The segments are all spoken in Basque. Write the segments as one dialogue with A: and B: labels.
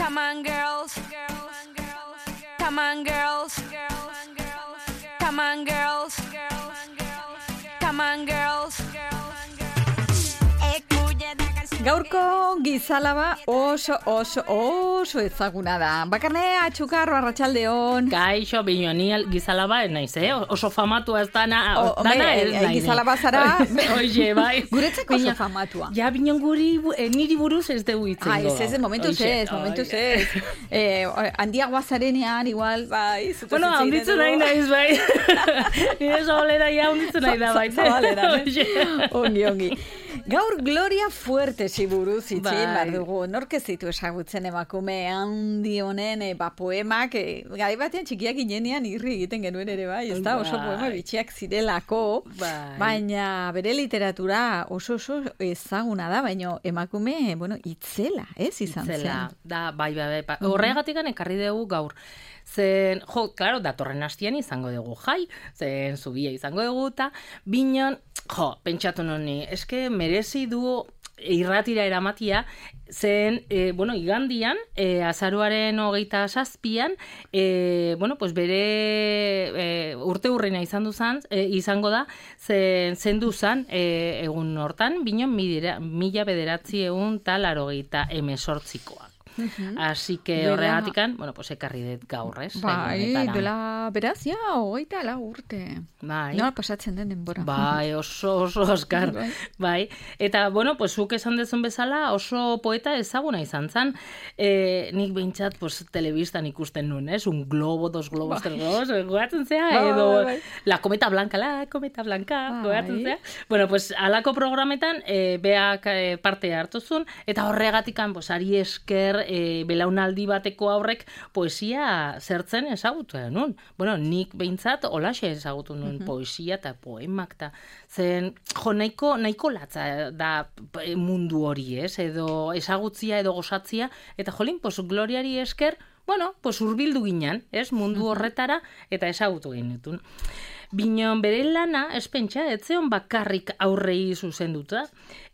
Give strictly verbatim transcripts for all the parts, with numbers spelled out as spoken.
A: Come on, girls. Come on, girls. Come on, girls. Come on, girls.
B: Gaurko gizalaba oso, oso, oso ezaguna da. Bakarne atxukarro arratsaldeon.
C: Kaixo, bino, ni gizalaba ez naiz, eh? Oso famatua ez dana, o, dana ez nahi.
B: Gizalaba zara.
C: Oie, bai.
B: Guretzeko oso famatua.
C: Ja, bino guri, eh, niri buruz ez dugu itzen.
B: Ah, ez ez, momentuz ez, momentuz ez. Eh, handiagoa zarenean, igual, bai.
C: Bueno, handitzen nahi naiz, bai. Nire zabalera ja handitzen nahi da, bai.
B: Zabalera, ne? Ongi, ongi. Gaur Gloria Fuertesi buruz itxi behar dugu. Nork ez ditu esagutzen emakume handi honen e, ba, poemak, e, gai batean txikiak ginenean irri egiten genuen ere bai, ez da oso poema bitxiak zirelako, bai. Baina bere literatura oso oso ezaguna da, baina emakume, bueno, itzela, ez izan
C: itzela,
B: zen.
C: Da, bai, bai, bai, bai. Horregatikan ekarri dugu gaur. Zen, jo, klaro, datorren hastian izango dugu jai, zen zubia izango dugu, eta binon, jo, pentsatu noni, eske merezi du irratira eramatia, zen, e, bueno, igandian, e, azaruaren hogeita zazpian, e, bueno, pues bere e, urte hurrena izan duzan, e, izango da, zen, zendu zan, e, egun hortan, binon, mila bederatzi egun tal arogeita emesortzikoa. Uh-huh. Así que horregatikan, bueno, pues ekarri dut gaur, ez?
B: Bai, dela beraz, ja, hogeita lau urte.
C: Bai.
B: Nola pasatzen den denbora.
C: Bai, oso, oso oskar. Bai. Bai. Eta, bueno, pues zuk esan dezun bezala, oso poeta ezaguna izan zan. E, nik behintzat, pues, telebistan ikusten nuen, ez? Un globo, dos globos, bai. Tres globos, gogatzen zea, bai, edo bai, bai. La cometa blanca, la cometa blanca, bai. Gogatzen zea. Bueno, pues, alako programetan, e, beak e, parte hartuzun, eta horregatikan, pues, ari esker, E, belaunaldi bateko aurrek poesia zertzen ezagutu nun. Bueno, nik behintzat olaxe ezagutu nun uh-huh. poesia eta poemak ta zen, jo, nahiko, nahiko latza da mundu hori, ez? Edo ezagutzia edo gozatzia, eta jolin, pues, Gloriari esker, bueno, pues, urbildu ginen, ez? Mundu horretara, eta ezagutu ginetun. Binon bere lana, ez pentsa, etzeon bakarrik aurrei zuzenduta.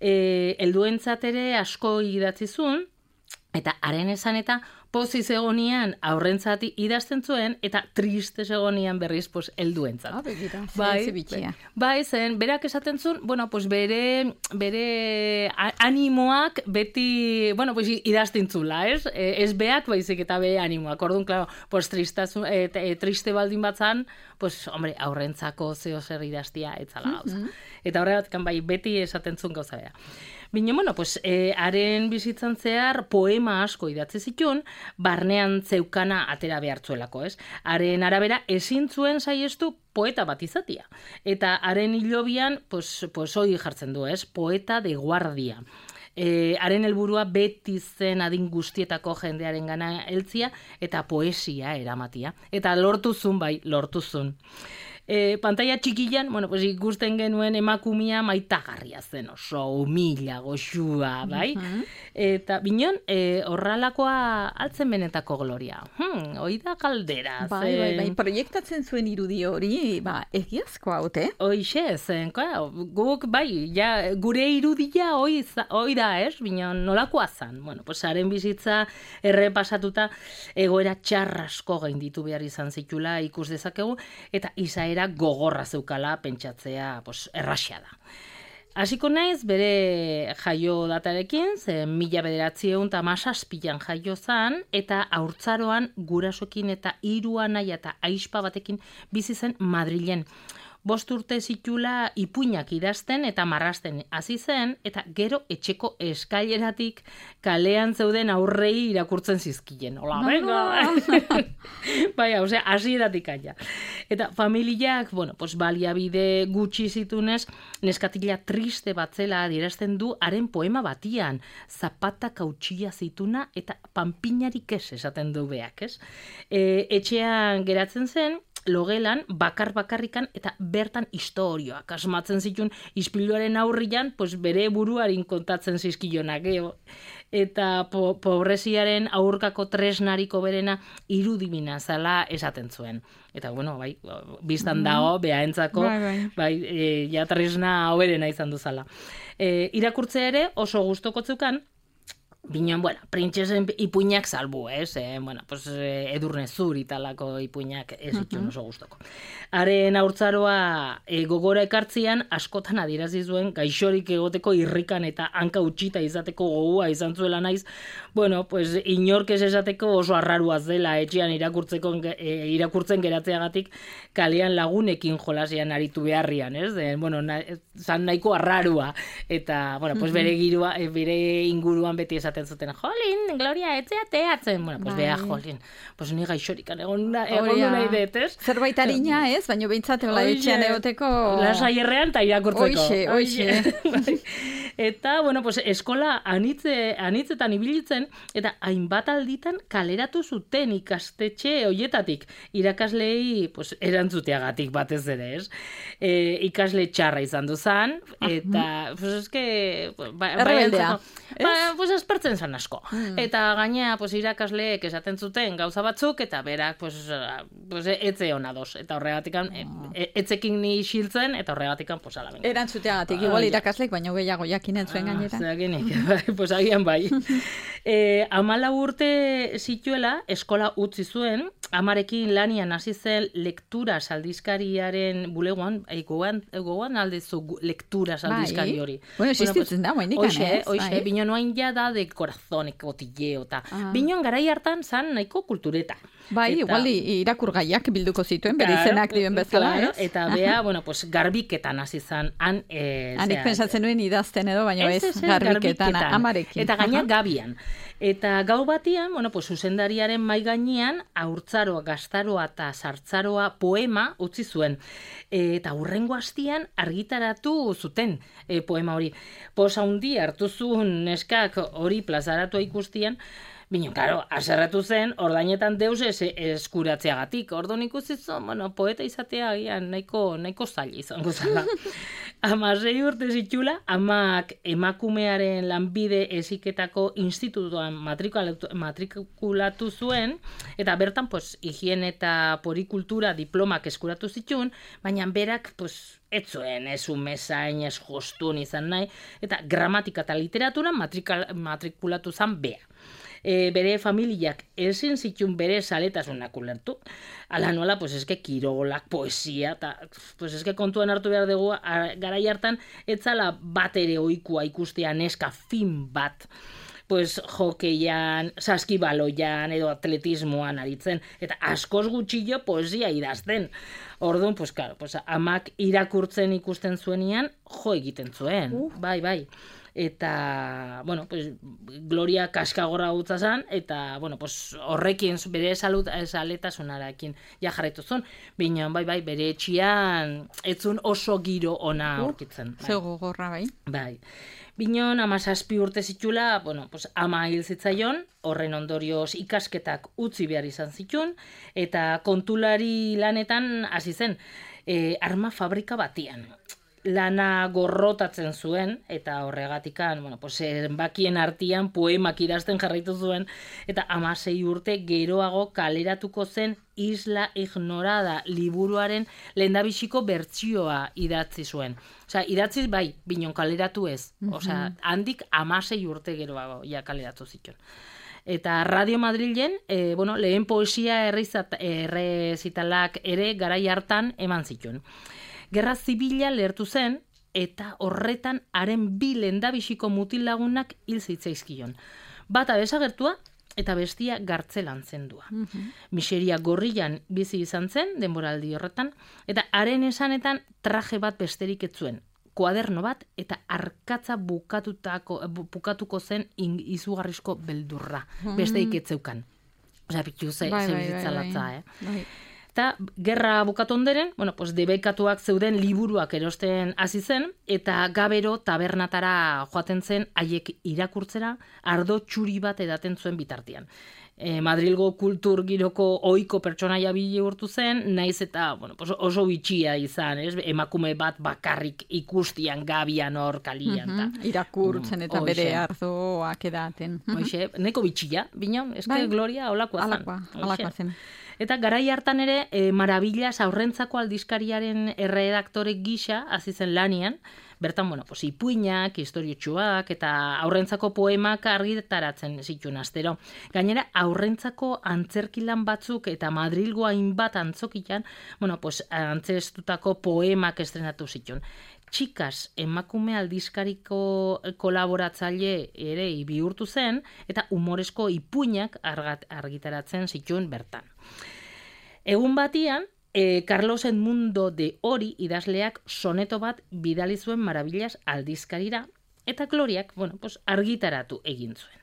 C: E, elduentzat ere asko idatzizun, eta haren esan eta pozi zegonian aurrentzati idazten zuen, eta triste zegonian berriz pues, elduentzat.
B: Ah, begira,
C: bai,
B: bai,
C: bai, zen, berak esaten zuen, bueno, pues bere, bere animoak beti, bueno, pues idazten zula, ez? Ez beak, baizik eta bere animoak. Orduan, klaro, pues tristazun, e, e, triste baldin batzan, pues, hombre, aurrentzako zeo zer idaztia etzala gauza. Mm-hmm. Eta horregatkan bai, beti esaten zuen gauza bera. Bino, bueno, pues, e, haren bizitzan zehar poema asko idatzi zituen, barnean zeukana atera behartzuelako, ez? Haren arabera ezin zuen saiestu poeta bat izatia. Eta haren hilobian, pues, pues, hoi jartzen du, ez? Poeta de guardia. E, haren helburua beti zen adin guztietako jendearen gana heltzia eta poesia eramatia. Eta lortuzun, bai, lortuzun. E, pantalla txikian, bueno, pues ikusten genuen emakumia maitagarria zen, oso humila, goxua, bai? Uh-huh. Eta binon, e, horralakoa altzen benetako Gloria. Hmm, hoi da kaldera.
B: Bai, zen... bai, bai, proiektatzen zuen irudi hori, ba, egiazko haute?
C: Hoixe, zen, guk, bai, ja, gure irudia hoi, hoi da, ez? Binon, nolakoa zen. Bueno, pues haren bizitza errepasatuta egoera txarrasko gainditu behar izan zitula ikus dezakegu, eta izaera gogorra zeukala pentsatzea pues, erraxia da. Hasiko naiz bere jaio datarekin, zen mila bederatziehun eta hamazazpian jaio zan, eta haurtzaroan gurasoekin eta hiru anaia eta aizpa batekin bizi zen Madrilen. Bost urte zitula ipuinak idazten eta marrasten hasi zen, eta gero etxeko eskaileratik kalean zeuden aurrei irakurtzen zizkien. Hola, venga! Bai, osea, hasieratik aia. Eta familiak, bueno, pues baliabide gutxi zitunez, neskatila triste batzela adierazten du haren poema batian, zapata kautxia zituna eta panpinarik ez esaten du beak, ez? E, etxean geratzen zen, logelan, bakar-bakarrikan, eta bertan historioak asmatzen zituen ispiluaren aurrian, pues bere buruarin kontatzen zizkionak, eh? Eta po, pobreziaren aurkako tresnariko berena irudimina zala esaten zuen. Eta, bueno, bai, biztan dago, behaentzako, bai, bai. bai e, ja tresna hoberena izan duzala. E, irakurtzea ere oso gustoko zeukan, Bineon, bueno, printzesen ipuinak salbu, ez? Eh? Bueno, pues, eh, edurne zuri talako ipuinak ez itxun oso gustoko. Haren haurtzaroa e, gogora ekartzian, askotan adirazi zuen gaixorik egoteko irrikan eta hanka utxita izateko gogua izan zuela naiz, bueno, pues, inork ez esateko oso arrarua zela etxean irakurtzeko, e, irakurtzen geratzeagatik kalean lagunekin jolasian aritu beharrian, ez? E, bueno, na, zan nahiko arrarua, eta, bueno, pues, bere, girua, e, bere inguruan beti esaten zuten, jolin, Gloria, etzea teatzen. Bueno, pues bea, jolin, pues ni gaixorikan egon du nahi dut, ez?
B: Zerbait harina, ez? Baina behintzat hola etxean egoteko...
C: Lasaierrean eta irakurtzeko.
B: Oixe, oixe.
C: Eta, bueno, pues eskola anitze, anitzetan ibilitzen, eta hainbat alditan kaleratu zuten ikastetxe hoietatik. Irakaslei, pues, erantzuteagatik batez ere, ez? E, ikasle txarra izan duzan, eta, pues, eske... Ba,
B: Errebeldea.
C: Ba, pues, aspertzen zan asko. Mm. Eta gainea, pues, irakasleek esaten zuten gauza batzuk, eta berak, pues, pues etze hona dos. Eta horregatikan, oh. e, etzekin ni xiltzen, eta horregatikan, pues, ala benga.
B: Erantzuteagatik, igual irakasleek, baina gehiago jakinen zuen gainera.
C: Ah, zeakinik, bai, pues, agian bai. e, amala urte zituela, eskola utzi zuen, amarekin lanian hasi zen lektura saldizkariaren bulegoan, e, gogoan, gogoan aldezu lektura saldizkari hori.
B: Bueno, existitzen da, moinik,
C: Oixe, oixe, bino noain ja da de corazón, cotilleo, eta ah. Binon garai hartan zan nahiko kultureta.
B: Bai, eta, igual irakurgaiak bilduko zituen, bere
C: claro,
B: izenak dioen bezala,
C: claro,
B: ez?
C: Eta bea, bueno, pues, garbiketan hasi zan, han... E,
B: Hanik pensatzen nuen idazten edo, baina ez, ez, ez garbiketan, garbiketan, amarekin.
C: Eta gaina gabian. Eta gau batian, bueno, pues, zuzendariaren mai gainean, haurtzaroa, gaztaroa eta sartzaroa poema utzi zuen. E, eta hurrengo hastian argitaratu zuten e, poema hori. Posa hundi hartu zuen neskak hori plazaratu ikustian, Bino, karo, aserratu zen, ordainetan deus ez eskuratzeagatik. Orduan ikusi zuen, bueno, poeta izatea agian nahiko, nahiko zaila izango zala. Hamasei urte zitula, amak emakumearen lanbide heziketako institutuan matrikulatu, matrikulatu zuen, eta bertan, pues, higien eta porikultura diplomak eskuratu zituen, baina berak, pues, ez zuen, ez umezain, ez jostun izan nahi, eta gramatika eta literatura matrikulatu zan bea. E, bere familiak ezin zituen bere saletasunak ulertu. Ala nola, pues eske kirolak, poesia, eta pues eske kontuan hartu behar dugu, garai hartan, etzala bat ere ohikoa ikustea neska fin bat. Pues hokeian, saskibaloian edo atletismoan aritzen, eta askoz gutxillo poesia idazten. Orduan, pues claro, pues amak irakurtzen ikusten zuenian, jo egiten zuen. Uh. Bai, bai. Eta, bueno, pues, Gloria kaskagorra gutza zan, eta, bueno, pues, horrekin bere salut, saletasunarekin ja jarraitu zuen, baina, bai, bai, bere etxian etzun oso giro ona aurkitzen.
B: Uh, Zego gorra, bai.
C: Bai. Binon, amazazpi urte zitula, bueno, pues, ama hil zitzaion, horren ondorioz ikasketak utzi behar izan zituen, eta kontulari lanetan hasi zen, e, arma fabrika batian. Lana gorrotatzen zuen, eta horregatikan, bueno, pues, bakien artian poemak idazten jarraitu zuen, eta hamasei urte geroago kaleratuko zen Isla Ignorada liburuaren lehendabiziko bertsioa idatzi zuen. Osea, idatzi bai, binon kaleratu ez. Osea, handik hamasei urte geroago ja kaleratu zituen. Eta Radio Madrilen, e, bueno, lehen poesia errezitalak ere garai hartan eman zituen. Gerra zibila lertu zen, eta horretan haren bi lehendabiziko mutil lagunak hil zitzaizkion. Bata desagertua, eta bestia gartzelan zendua. Mm-hmm. Miseria gorrian bizi izan zen, denboraldi horretan, eta haren esanetan traje bat besterik ez zuen. Kuaderno bat, eta arkatza bukatutako, bukatuko zen izugarrizko beldurra. Mm-hmm. Besteik ez zeukan. Osa, pitu ze, bai, bai, bai, latza, eh? Bai. Eta gerra bukatu onderen, bueno, pues debekatuak zeuden liburuak erosten hasi zen, eta gabero tabernatara joaten zen haiek irakurtzera ardo txuri bat edaten zuen bitartean. E, Madrilgo kultur giroko ohiko pertsonaia bihurtu zen, naiz eta bueno, pues oso bitxia izan, ez? Emakume bat bakarrik ikustian gabian hor kalian.
B: Mm-hmm. Irakurtzen eta mm, bere ardoak edaten.
C: Mm-hmm. Oixe, neko bitxia, binon, eske bai. Gloria holakoa zen.
B: Halakoa, halakoa zen.
C: Eta garai hartan ere, e, Marabillas aurrentzako aldizkariaren erredaktore gisa hasi zen lanian, bertan, bueno, pues, ipuinak, historiotxuak eta aurrentzako poemak argitaratzen zituen astero. Gainera, aurrentzako antzerkilan batzuk eta Madrilgo hainbat antzokian, bueno, pues, antzestutako poemak estrenatu zituen. Txikas emakume aldizkariko kolaboratzaile ere bihurtu zen, eta humorezko ipuinak argitaratzen zituen bertan. Egun batian, E, Carlos Edmundo de Ori idazleak soneto bat bidali zuen Marabillas aldizkarira, eta Gloriak, bueno, pues, argitaratu egin zuen.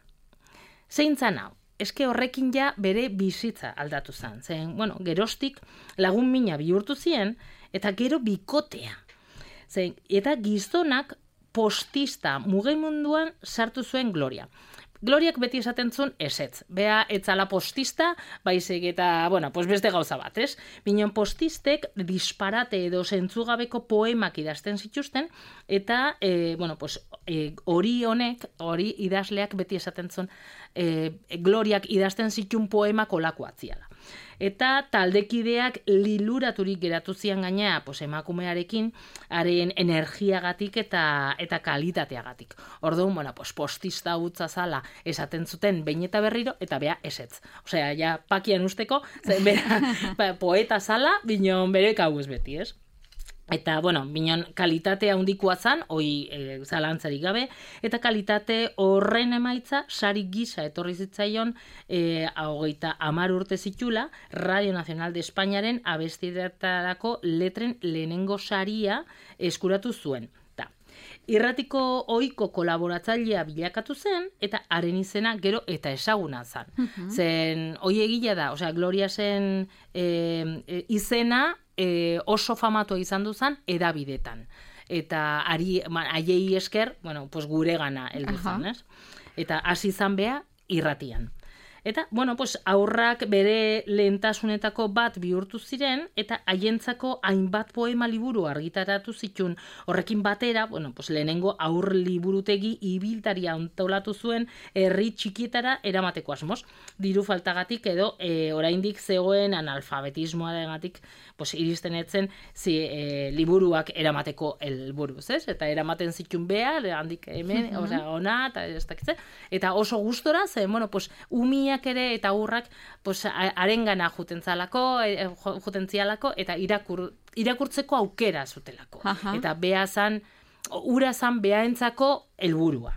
C: Zein zan hau? Eske horrekin ja bere bizitza aldatu zen. Zen, bueno, gerostik lagun mina bihurtu zien, eta gero bikotea. Zen, eta gizonak postista mugimenduan sartu zuen Gloria. Gloriak beti esaten zuen esetz. Bea etzala postista, baizik eta, bueno, pues beste gauza bat, ez? Binon postistek disparate edo zentzugabeko poemak idazten zituzten, eta, e, bueno, pues, e, hori honek, hori idazleak beti esaten zuen, e, Gloriak idazten zituen poemak olako atziala. Eta taldekideak liluraturik geratu zian gaina, pues, emakumearekin, haren energiagatik eta eta kalitateagatik. Orduan, bueno, pues, postista utza zala esaten zuten behin eta berriro, eta bea esetz. Osea, ja pakian usteko, zen bera poeta zala, binon bere kauez beti, ez? Eta, bueno, binon kalitatea handikoa zan, hoi e, zalantzarik gabe, eta kalitate horren emaitza sari gisa etorri zitzaion e, hogeita hamar urte zitula, Radio Nacional de Espainiaren abestiretarako letren lehenengo saria eskuratu zuen. Ta, irratiko ohiko kolaboratzailea bilakatu zen, eta haren izena gero eta ezaguna zan. Uh-huh. Zen, hoi egila da, osea, Gloria zen e, e, izena, E, oso famatua izan duzan edabidetan. Eta ari, haiei esker, bueno, pues gure gana heldu zen, ez? Eta hasi izan bea irratian. Eta, bueno, pues aurrak bere lehentasunetako bat bihurtu ziren, eta haientzako hainbat poema liburu argitaratu zituen. Horrekin batera, bueno, pues lehenengo aur liburutegi ibiltaria antolatu zuen herri txikietara eramateko asmoz. Diru faltagatik edo e, oraindik zegoen analfabetismoarengatik pues, iristen etzen zi, e, liburuak eramateko helburuz, ez? Eta eramaten zituen bea, handik hemen, uh-huh. osea, ona, eta ez dakitze. Eta oso gustora, zen, bueno, pues, umia ere eta urrak pues, arengana juten zalako, juten zialako, eta irakur, irakurtzeko aukera zutelako. Aha. Eta bea zan, ura zan beaentzako helburua.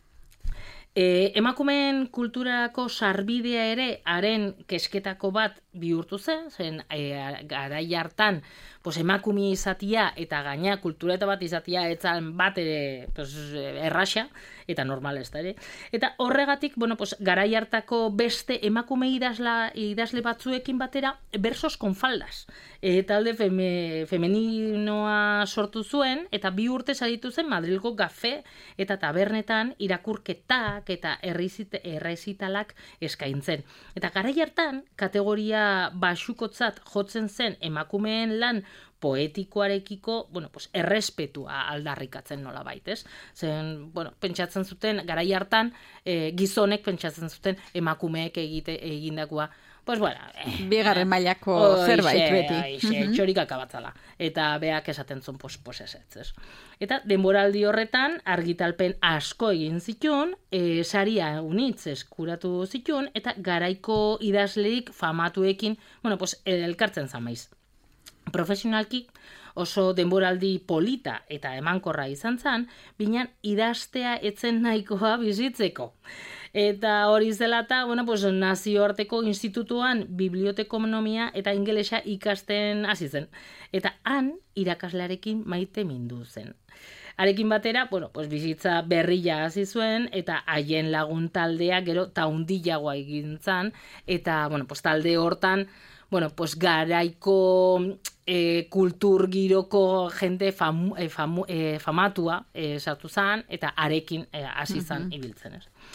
C: E, emakumeen kulturako sarbidea ere haren kesketako bat bihurtu zen, zen e, garai hartan pues, emakume izatia eta gaina kultureta bat izatia etzan bat ere pues, erraxa, eta normal ez da ere. Eta horregatik, bueno, pues, garai hartako beste emakume idazla, idazle batzuekin batera, versos con faldas. E, talde feme, femeninoa sortu zuen, eta bi urte saritu zen Madrilgo gafe eta tabernetan irakurketak eta errezitalak eskaintzen. Eta garai hartan, kategoria baxukotzat jotzen zen emakumeen lan poetikoarekiko, bueno, pues, errespetua aldarrikatzen nola baitez. Zen, bueno, pentsatzen zuten, garai hartan, e, gizonek pentsatzen zuten emakumeek egite egindakoa, pues, bueno, eh,
B: bigarren mailako zerbait beti.
C: Aixe, uh-huh. Txorik akabatzala. Eta beak esaten zuen, pues, pues esetz, ez. Eta denboraldi horretan, argitalpen asko egin zituen, e, saria unitz eskuratu zituen, eta garaiko idazlerik famatuekin, bueno, pues, elkartzen zamaiz. Profesionalki oso denboraldi polita eta emankorra izan zen, binan idaztea etzen nahikoa bizitzeko. Eta hori zelata, bueno, pues, nazioarteko institutuan bibliotekonomia eta ingelesa ikasten hasi zen. Eta han irakaslearekin maite mindu zen. Arekin batera, bueno, pues, bizitza berria hasi zuen, eta haien lagun taldea gero taundillagoa egin zen, eta, bueno, pues, talde hortan, bueno, pues, garaiko e, kultur giroko jende famu, e, famu, e, famatua e, sartu zen, eta arekin hasi e, zen uh-huh. ibiltzen, ez.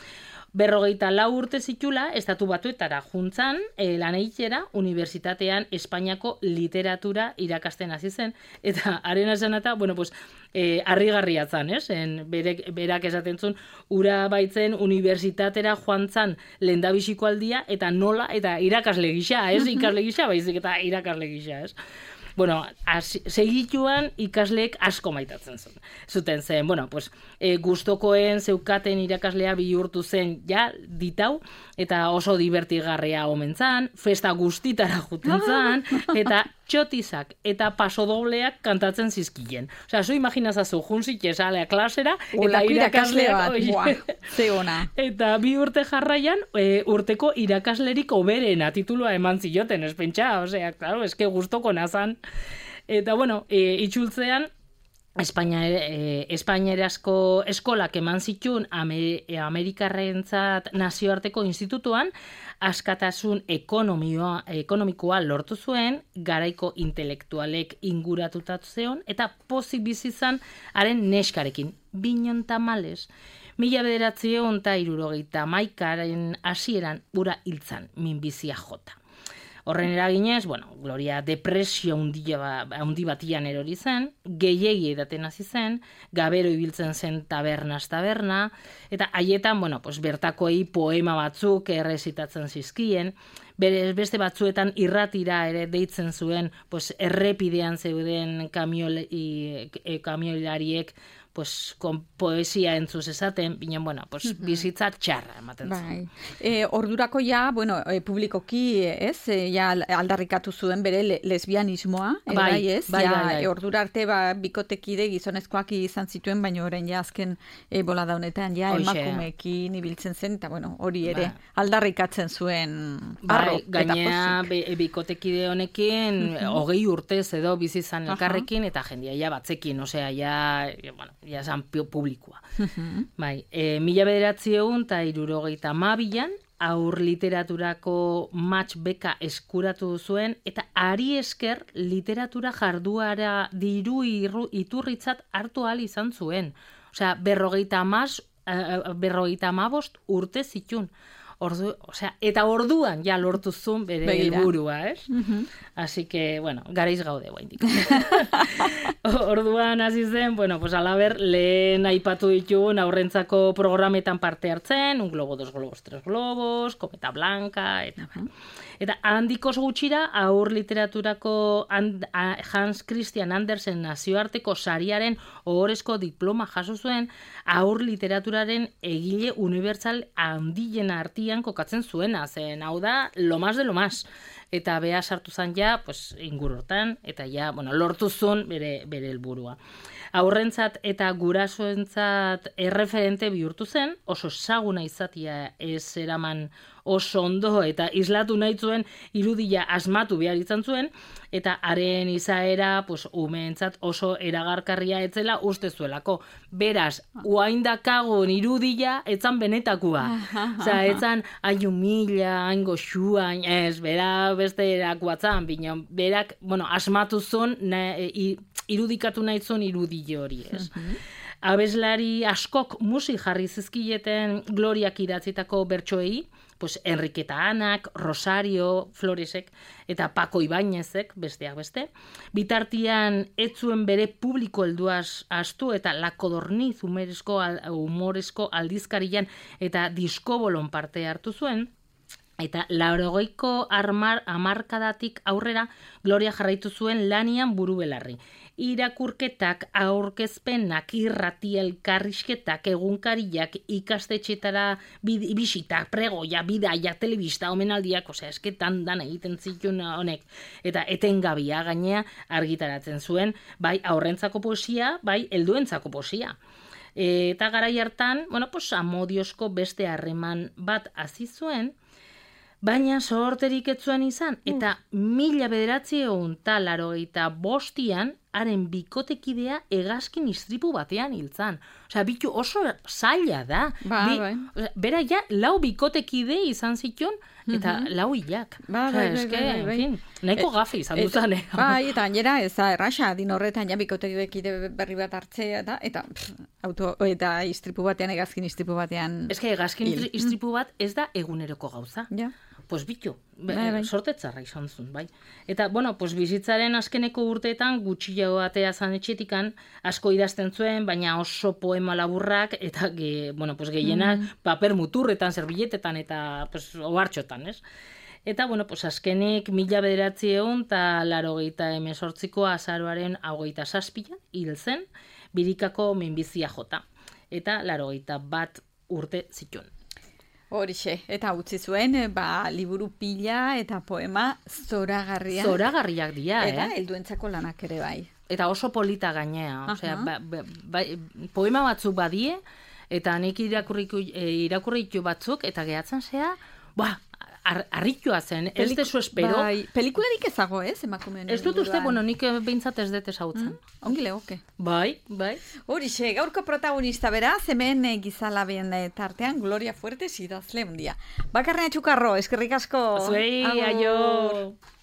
C: Berrogeita lau urte zitula, estatu batuetara juntzan, e, lan egitera, unibertsitatean Espainiako literatura irakasten hasi zen, eta haren esanata, bueno, pues, e, harrigarria zan, ez? En, berek, berak esaten zuen, ura baitzen unibertsitatera joan zan lehendabiziko aldia, eta nola, eta irakasle gisa, ez? Ikasle gisa, baizik eta irakasle gisa, ez? Bueno, segituan ikasleek asko maitatzen zuen. Zuten zen, bueno, pues, e, gustokoen zeukaten irakaslea bihurtu zen ja ditau, eta oso divertigarria omen zan, festa guztitara juten zan, eta txotizak eta pasodobleak kantatzen zizkien. Osea, zu imaginazazu, junzik esalea klasera, eta irakasleak...
B: Ze ona.
C: Eta bi urte jarraian, e, urteko irakaslerik oberena titulua eman zioten, ez pentsa, osea, claro, eske gustoko nazan. Eta, bueno, e, itxultzean, Espainia, e, Espainiarazko eskolak eman zituen Amer, Amerikarrentzat nazioarteko institutuan, askatasun ekonomioa, ekonomikoa lortu zuen, garaiko intelektualek inguratutat zeon, eta pozik bizizan haren neskarekin, binon tamales. Mila bederatzion eta irurogeita maikaren hasieran ura hiltzan, minbizia jota. Horren eraginez, bueno, Gloria depresio handi batian erori zen, gehiegi edaten hasi zen, gabero ibiltzen zen tabernaz taberna, eta haietan, bueno, pues, bertakoei poema batzuk errezitatzen zizkien, bere beste batzuetan irratira ere deitzen zuen, pues, errepidean zeuden kamioli, e, kamiolariek, pues, con poesia entzuz esaten, binen, bueno, pues, uh-huh. bizitza txarra ematen zen.
B: Bai. E, ordurako ja, bueno, e, publikoki, ez, e, ja aldarrikatu zuen bere le, lesbianismoa, bai, bai, ez?
C: Bai,
B: ja,
C: bai, bai.
B: E, ordura arte, ba, bikotekide gizonezkoak izan zituen, baina orain ja azken e, bolada honetan, ja,
C: Oixe.
B: Emakumeekin ibiltzen zen, eta, bueno, hori ere
C: Ba.
B: aldarrikatzen zuen
C: Bai,
B: arro,
C: gainea be, bikotekide honekin, uh-huh. hogei urtez edo bizi izan elkarrekin, eta jendia ja batzekin, osea, ja, bueno, ja zan publikoa. Uh-huh. Bai, e, mila bederatziehun eta hirurogeita hamabian aur literaturako match beka eskuratu zuen, eta ari esker literatura jarduara diru irru, iturritzat hartu ahal izan zuen. Osea, berrogeita amaz, berrogeita amabost urte zitun. Ordu, osea, eta orduan ja lortu zuen bere helburua, ez? Uh-huh. Así que, bueno, garaiz gaude guaindik. Orduan hasi zen, bueno, pues alaber, lehen aipatu ditugun aurrentzako programetan parte hartzen, un globo, dos globos, tres globos, kometa blanca, eta uh-huh. Eta handikoz gutxira, aur literaturako and, a, Hans Christian Andersen nazioarteko sariaren ohorezko diploma jaso zuen, aur literaturaren egile unibertsal handiena artian kokatzen zuena, zen hau da, lo más de lo más. Eta bea sartu zen ja, pues, ingurortan, eta ja, bueno, lortu zuen bere, bere helburua. Aurrentzat eta gurasoentzat erreferente bihurtu zen, oso ezaguna izatia ez eraman oso ondo eta islatu nahi zuen irudia asmatu behar izan zuen, eta haren izaera pues, umeentzat oso eragarkarria etzela uste zuelako. Beraz, uaindakagon irudia etzan benetakoa. Osa, etzan hain humila, hain goxuan, ez, bera beste erakuatzan, bineon, berak, bueno, asmatu zuen, na, e, irudikatu nahi zuen irudi hori, ez. Uh-huh. Abeslari askok musik jarri zizkileten Gloriak idatzitako bertsoei, pues Enriqueta Anak, Rosario Floresek eta Paco Ibañezek, besteak beste. Bitartian ez zuen bere publiko helduaz astu eta La Codorniz humorezko, humorezko aldizkarian eta diskobolon parte hartu zuen. Eta laurogeiko hamarkadatik aurrera Gloria jarraitu zuen lanian buru belarri. Irakurketak, aurkezpenak, irratia, elkarrizketak, egunkariak, ikastetxetara bisita, pregoia, bidaia, telebista, omenaldiak, osea, esketan dan egiten zituen honek. Eta etengabia gainea argitaratzen zuen, bai aurrentzako poesia, bai helduentzako poesia. E, eta garai hartan, bueno, pues, amodiozko beste harreman bat hasi zuen, baina sorterik ez zuen izan, eta mila bederatziehun eta laurogeita bostian haren bikotekidea hegazkin istripu batean hiltzan. Osea, bitu oso zaila da.
B: Ba,
C: Bi,
B: bai.
C: osea, bera ja, lau bikotekide izan zituen, eta
B: Mhm.
C: lau hilak.
B: Ba,
C: Osea,
B: bai, bai,
C: eske,
B: bai, bai.
C: en fin, nahiko gafi izan duzan, eh?
B: Bai, eta gainera ez da erraxa, din horretan ja bikotekide berri bat hartzea da, eta pff, auto, eta istripu batean, hegazkin istripu batean.
C: Eske, hegazkin
B: hil.
C: istripu bat ez da eguneroko gauza.
B: Ja.
C: Pues bitu, be,
B: Bai, bai.
C: sortetzarra izan zuen, bai. Eta, bueno, pues bizitzaren azkeneko urteetan gutxiago atea zan etxetikan, asko idazten zuen, baina oso poema laburrak, eta, ge, bueno, pues gehienak paper muturretan, zerbiletetan, eta, pues, ohartxotan, ez? Eta, bueno, pues azkenik mila bederatzi egun, eta larogeita emezortziko azaroaren hogeita zazpila, hil zen, birikako minbizia jota. Eta larogeita bat urte zituen.
B: Horixe, eta utzi zuen, ba, liburu pila eta poema zoragarria.
C: Zoragarriak dira,
B: Eta
C: eh?
B: helduentzako lanak ere bai.
C: Eta oso polita gainea,
B: Aha.
C: osea, ba, ba, ba, poema batzuk badie, eta nik irakurriku, e, irakurritu batzuk, eta gehatzen zea, ba, ar, harritua zen, ez
B: Pelik-
C: dezu espero.
B: Bai, pelikularik ezago, ez, emakume honen
C: Ez dut uste,
B: inguruan.
C: bueno, nik eh, behintzat ez dut ezagutzen.
B: Ongi legoke.
C: Bai, bai.
B: Horixe, gaurko protagonista beraz, hemen e, gizalabien e, tartean Gloria Fuertes idazle hundia. Bakarren atxukarro, eskerrik asko.
C: Zuei,
B: Agur.
C: aio.